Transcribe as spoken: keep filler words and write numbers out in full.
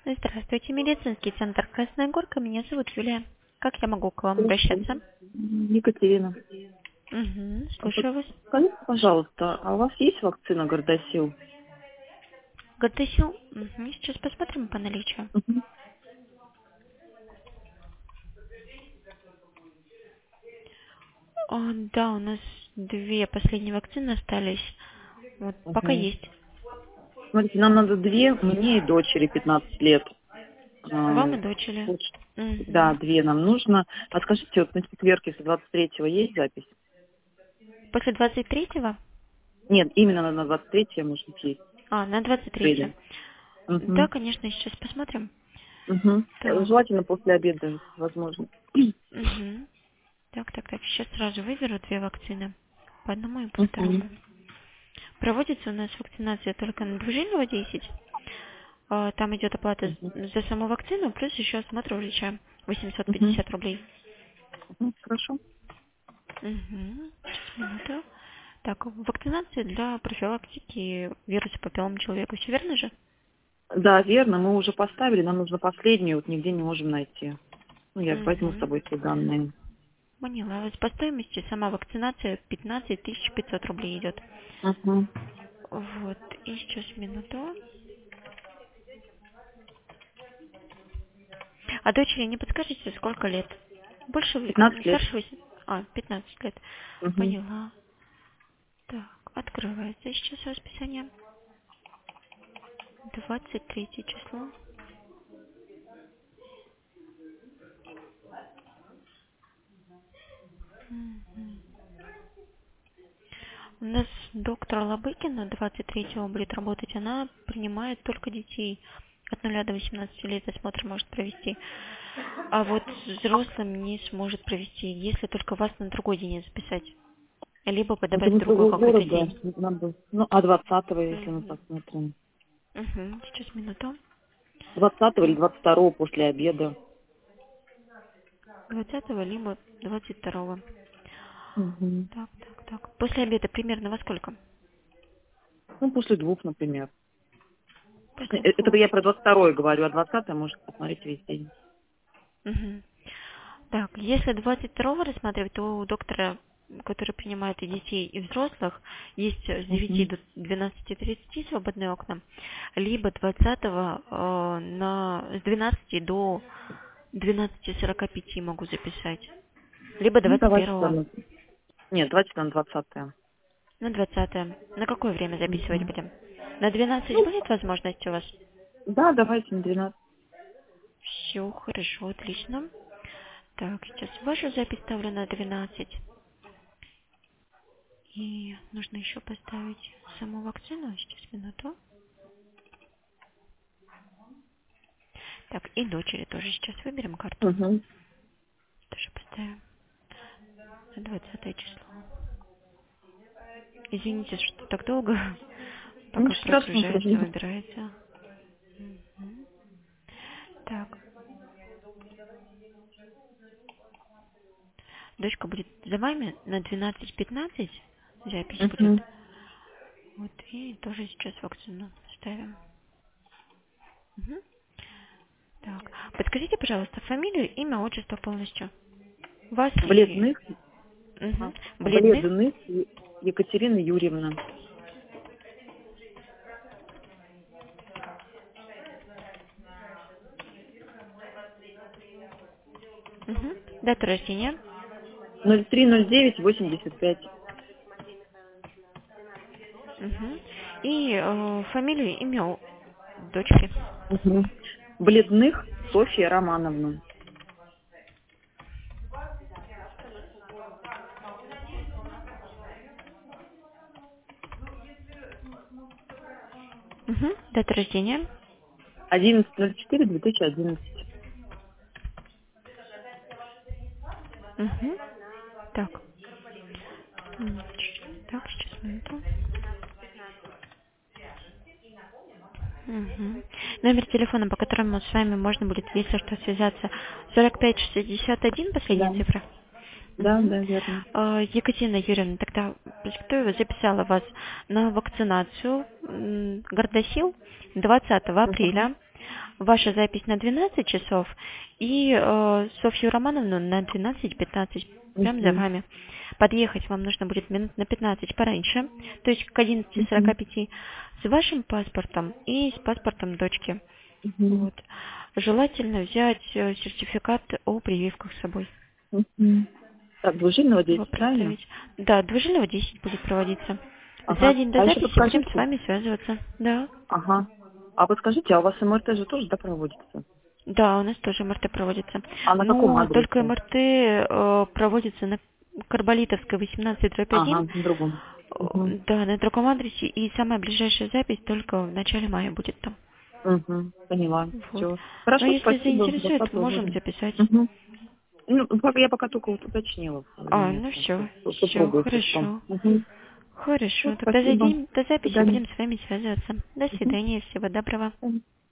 Здравствуйте, медицинский центр Красная Горка. Меня зовут Юлия. Как я могу к вам обращаться? Екатерина. Угу, А вот слушаю вас. скажите, пожалуйста, а у вас есть вакцина Гордосил? Гордосил? Угу, сейчас посмотрим по наличию. Мгм. О, да, у нас две последние вакцины остались. Вот, пока Мгм. есть. Смотрите, нам надо две, мне и дочери пятнадцать лет. А, Вам и дочери. вот, да, Угу. две нам нужно. А скажите, вот на четверг, если двадцать третьего есть запись? После двадцать третьего? Нет, именно на двадцать третье, может быть, есть. А, на двадцать третье. Апреля. Да, Угу. конечно, сейчас посмотрим. Угу. Так. Желательно после обеда, если возможно. Угу. Так, так, так. Сейчас сразу выберу две вакцины. По одному и по Угу. второму. Проводится у нас вакцинация только на двужильного десять. А, Там идет оплата Угу. з- за саму вакцину, плюс еще осмотр врача. восемьсот Угу. пятьдесят рублей. Угу. Хорошо. Угу. Сейчас, минуту. Так, вакцинация для профилактики вируса папиллома человека. Все верно же? Да, верно, мы уже поставили, нам нужно последнюю, вот нигде не можем найти. Ну, я возьму с Угу. собой все данные. Поняла вас. По стоимости сама вакцинация пятнадцать тысяч пятьсот рублей идет. Угу. Вот. И сейчас, минуту. А дочери не подскажете, сколько лет? Больше, вы- пятнадцать лет. старше восемь? А, пятнадцать лет. Угу. Поняла. Так, открывается сейчас расписание. двадцать третье число. Мгм. У нас доктор Лобыкина двадцать третьего будет работать. Она принимает только детей. От нуля до восемнадцати лет осмотр может провести. А вот взрослым не сможет провести, если только вас на другой день записать. Либо Это подобрать мы другой другого какой-то города. день. Надо. Ну, а двадцатого, если мы Мгм. посмотрим. Мгм. Сейчас, минуту. Двадцатого или Так, двадцать второго после обеда. двадцатого либо двадцать второго. Угу. Так, так, так. После обеда примерно во сколько? Ну, после двух, например. Э, После Это двух. я про двадцать второе говорю, а двадцатое может посмотреть весь день. Мгм. Так, если двадцать второго рассматривать, то у доктора, который принимает и детей, и взрослых, есть с девяти Угу. до двенадцати тридцати свободные окна, либо двадцатого э, на, с двенадцати до двенадцати сорока пяти могу записать, либо Ну, двадцать давайте первого тогда. Нет, давайте на двадцатое. на двадцатое. На какое время записывать Угу. будем? На двенадцать Ну, будет возможность у вас? да, давайте на двенадцать. Все, хорошо, отлично. Так, сейчас вашу запись ставлю на двенадцать. И нужно еще поставить саму вакцину. Сейчас, минуту. Так, и дочери тоже сейчас выберем карту. Угу. Тоже поставим на двадцатое число. Извините, что так долго, пока Ничего страшного, прогружается, проблем. выбирается. Мгм. Так, дочка будет за вами на двенадцать пятнадцать. Запись будет. Угу. Вот, и тоже сейчас вакцину ставим. Мгм. Так, подскажите, пожалуйста, фамилию, имя, отчество полностью. Вас и Бледных. мгм. А, Бледных. Бледных Е- Екатерина Юрьевна. Мгм. Дата рождения. ноль три ноль девять восемьдесят пять. Мгм. И э, фамилию, имя у- дочки. Угу. Бледных Софья Романовна. Мгм. Дата рождения. одиннадцатое ноль четыре две тысячи одиннадцать. Мгм. Так. М, Так, сейчас минуту. Мгм. Номер телефона, по которому с вами можно будет, если что, связаться. сорок пять шестьдесят один, последняя Да. цифра. Да, Мгм. да, верно. А, Екатерина Юрьевна, тогда Прескуева записала вас на вакцинацию м, Гордосил двадцатого Угу. апреля Ваша запись на двенадцать часов и э, Софью Романовну на двенадцать пятнадцать. Прям за Мгм. вами. Подъехать вам нужно будет минут на пятнадцать пораньше, то есть к одиннадцати Мгм. сорока пяти, с вашим паспортом и с паспортом дочки. Мгм. Вот. Желательно взять э, сертификат о прививках с собой. Мгм. Так, двужильного Его десять, правильно? представить. Да, двужильного десять будет проводиться. За Ага. день до А еще записи будем с подскажите. вами связываться. Да. Ага. А подскажите, а у вас МРТ же тоже, да, проводится? Да, у нас тоже МРТ проводится. А на каком Но только адресе? МРТ э, проводится на Карболитовской восемнадцать дробь Ага, один. на другом. Угу. Да, на другом адресе. И самая ближайшая запись только в начале мая будет там. Угу. Поняла. Вот. Все. Но Хорошо, если спасибо. заинтересует, двадцатого можем года. записать. Угу. Ну, пока- я пока только вот уточнила у А, меня ну все, все, супруга, если что. хорошо. Угу. Все, Хорошо. Тогда за спасибо. день до До записи свидания. будем с вами связываться. До Угу. свидания, всего доброго.